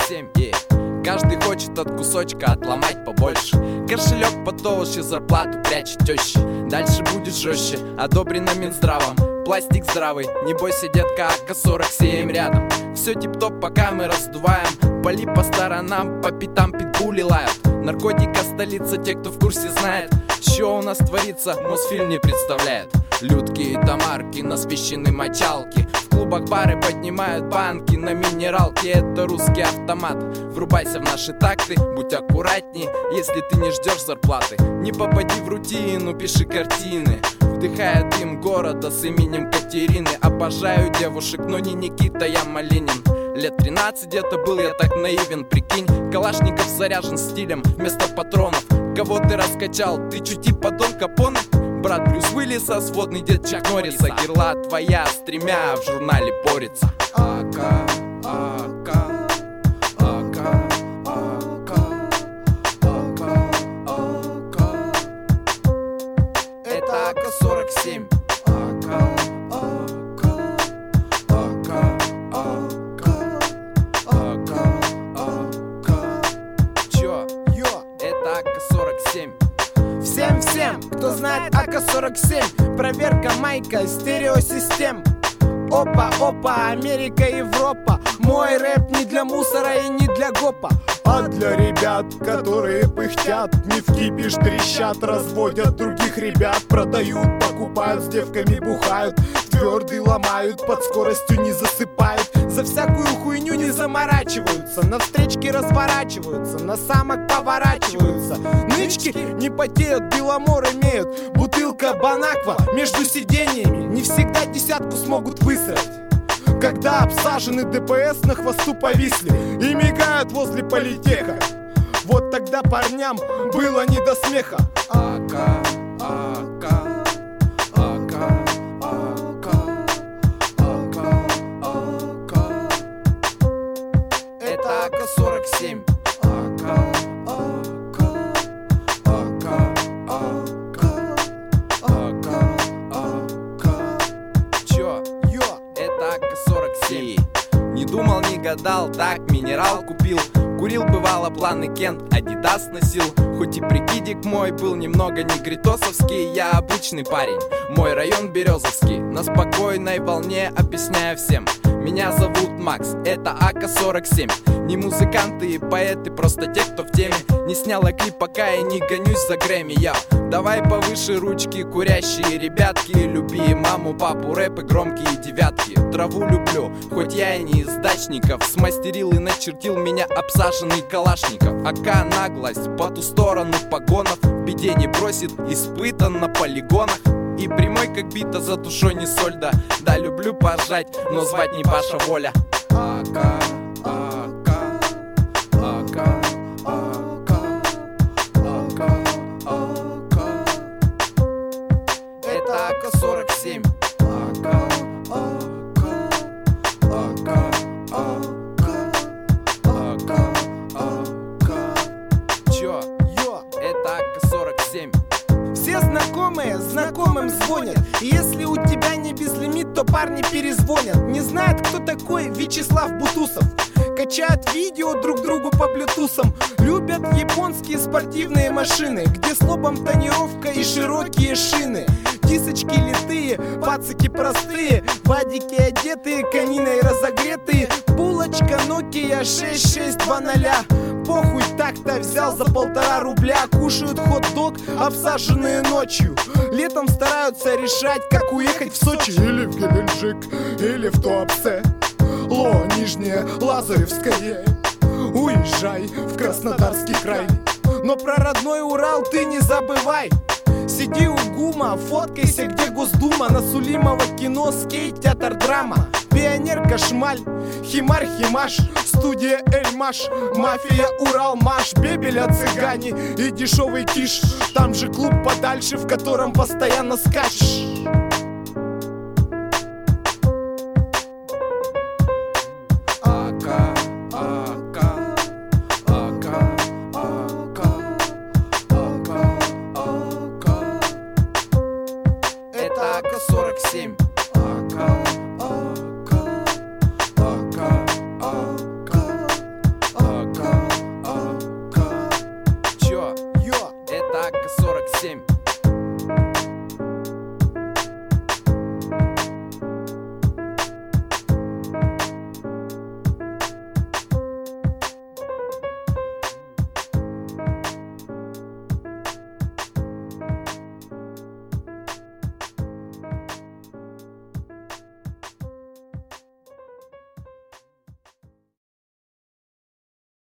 AK-47, Каждый хочет от кусочка отломать побольше. Кошелек потолще, зарплату прячет теща. Дальше будет жестче, одобрено Минздравом. Пластик здравый, не бойся, детка, АК-47 рядом. Все тип-топ, пока мы раздуваем. Пали по сторонам, по пятам питбули лают. Наркотика столица, те, кто в курсе, знает. Что у нас творится, Мосфильм не представляет. Людки и тамарки, насвищены мочалки. В клубах бары поднимают банки на минералке. Это русский автомат. Врубайся в наши такты, будь аккуратней, если ты не ждешь зарплаты. Не попади в рутину, пиши картины. Вдыхая дым города с именем Катерины. Обожаю девушек, но не Никита, я Малинин. Лет 13 где-то был я так наивен, прикинь. Калашников заряжен стилем вместо патронов. Кого ты раскачал, ты чути подон Капоне? Брат Брюс Уиллиса, сводный дед Чак Норриса. Герла твоя с тремя в журнале борется. АК, АК, АК, АК, АК, АК. Это АК-47. АК, АК, АК, АК, АК, АК. Чё? Это АК-47. Всем, кто знает АК-47, проверка майка, стереосистем. Опа, Америка, Европа. Мой рэп не для мусора и не для гопа, а для ребят, которые пыхтят, не в кипиш трещат, разводят других ребят, продают, покупают, с девками бухают, твердый ломают, под скоростью не засыпают, за всякую хуйню не заморачиваются, на встречке разворачиваются, на самок поворачиваются. Нычки не потеют, беломор имеют, бутылка Бонаква между сидениями, не всегда десятку смогут высрать. Когда обсажены ДПС на хвосту повисли и мигают возле политеха, вот тогда парням было не до смеха. АК, АК, АК, АК, АК, АК. Это АК-47. АК, АК, АК, АК, АК, АК. Чё? Это АК-47. Не думал, не гадал, так минерал купил. Курил, бывало, планы Кент, Адидас носил. Хоть и прикидик мой был немного негритосовский, я обычный парень, мой район Березовский. На спокойной волне объясняю всем. Меня зовут Макс, это АК-47. Не музыканты и поэты, просто те, кто в теме. Не сняла клип, пока я не гонюсь за Грэмми, я. Давай повыше ручки, курящие ребятки. Люби маму, папу, рэп и громкие девятки. Траву люблю, хоть я и не из дачников. Смастерил и начертил меня обсаженный Калашников. АК наглость, по ту сторону погонов. В беде не бросит, испытан на полигонах. И прямой как бита, за душой не соль, да. Да, люблю пожать, но звать не ваша воля. АК, АК, АК, АК, АК, АК. Это АК-47. АК, АК, АК, АК, АК, АК. Чё? Это АК-47. Все знакомые знакомым звонят. И если у тебя не безлимит, то парни перезвонят. Не знают, кто такой Вячеслав Бутусов. Качают видео друг другу по блютусам. Любят японские спортивные машины, где с лобом тонировка и широкие шины. Дисочки литые, пацики простые, вадики одетые, кониной разогретые. Булочка Nokia 6620. Похуй, так-то взял за 1,5 рубля. Кушают хот-дог, обсаженные ночью. Летом стараются решать, как уехать в Сочи или в Геленджик, или в Туапсе. Ло, Нижнее, Лазаревское. Уезжай в Краснодарский край. Но про родной Урал ты не забывай. Сиди у ГУМа, фоткайся, где Госдума. На Сулимова кино, скейт, театр, драма. Пионерка, Шмаль, Химар, Химаш, студия Эльмаш, мафия, Урал, Маш, Бебеля, цыгане и дешевый киш. Там же клуб подальше, в котором постоянно скачешь.